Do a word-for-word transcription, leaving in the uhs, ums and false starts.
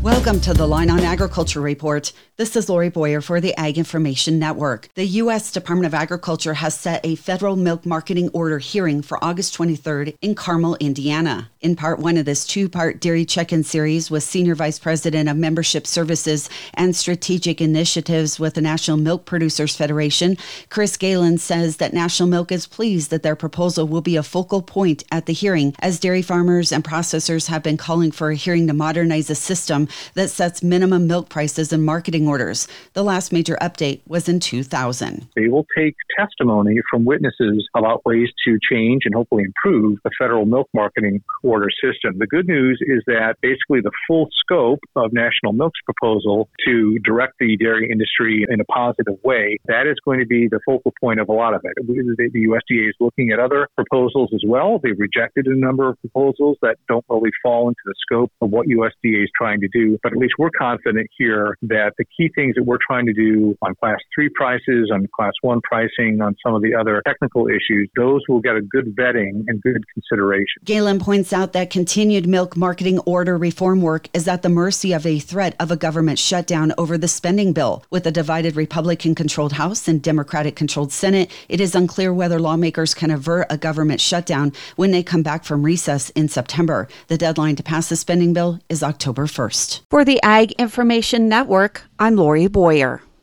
Welcome to the Line on Agriculture Report. This is Lori Boyer for the Ag Information Network. The U S Department of Agriculture has set a federal milk marketing order hearing for August twenty-third in Carmel, Indiana. In part one of this two-part Dairy Check-In series with Senior Vice President of Membership Services and Strategic Initiatives with the National Milk Producers Federation, Chris Galen says that National Milk is pleased that their proposal will be a focal point at the hearing, as dairy farmers and processors have been calling for a hearing to modernize a system that sets minimum milk prices and marketing orders. The last major update was in two thousand. They will take testimony from witnesses about ways to change and hopefully improve the federal milk marketing order system. The good news is that basically the full scope of National Milk's proposal to direct the dairy industry in a positive way, that is going to be the focal point of a lot of it. The U S D A is looking at other proposals as well. They've rejected a number of proposals that don't really fall into the scope of what U S D A is trying to do. But at least we're confident here that the key things that we're trying to do on class three prices, on class one pricing, on some of the other technical issues, those will get a good vetting and good consideration. Galen points out that continued milk marketing order reform work is at the mercy of a threat of a government shutdown over the spending bill. With a divided Republican-controlled House and Democratic-controlled Senate, it is unclear whether lawmakers can avert a government shutdown when they come back from recess in September. The deadline to pass the spending bill is October first. For the Ag Information Network, I'm Lori Boyer.